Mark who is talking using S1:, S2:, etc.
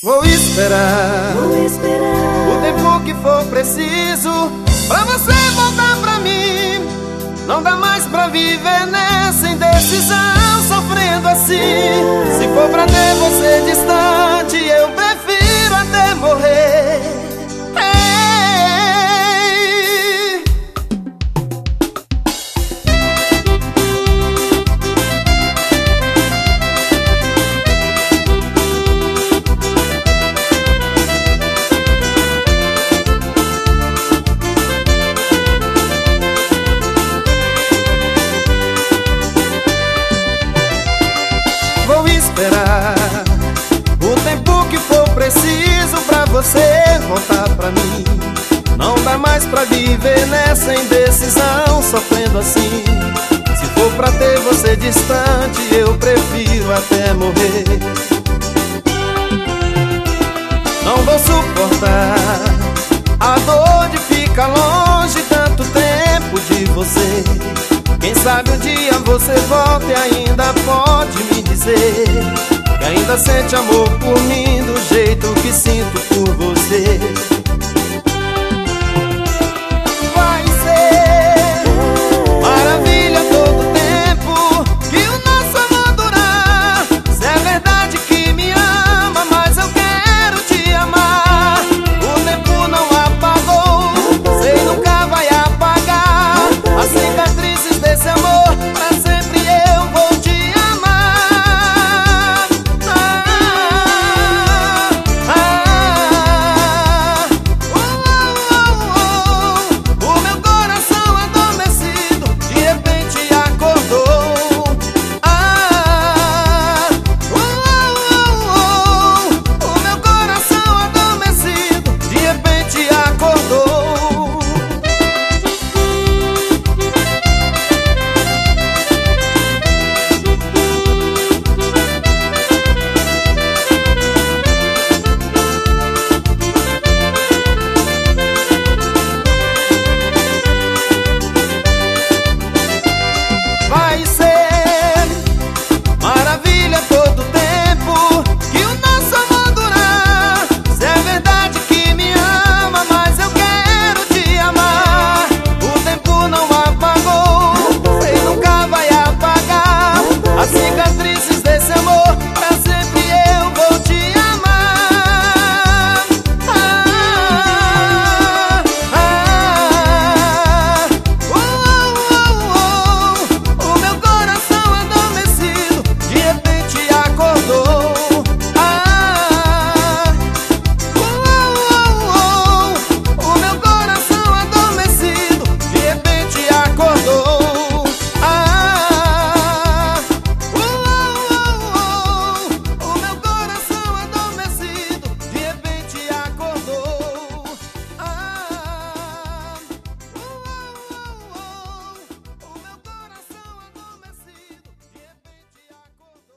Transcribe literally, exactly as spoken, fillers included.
S1: Vou esperar,
S2: Vou esperar
S1: o tempo que for preciso pra você voltar pra mim. Não dá mais pra viver nessa indecisão, sofrendo assim. Se for pra ter você distante, eu prefiro até morrer. Ei. Vou esperar o tempo que for preciso pra você voltar pra mim. Não dá mais pra viver nessa indecisão, sofrendo assim. Se for pra ter você distante, eu prefiro até morrer. Não vou suportar a dor de ficar longe tanto tempo de você. Quem sabe um dia você volta e ainda pode me dizer que ainda sente amor por mim do jeito que sinto por você.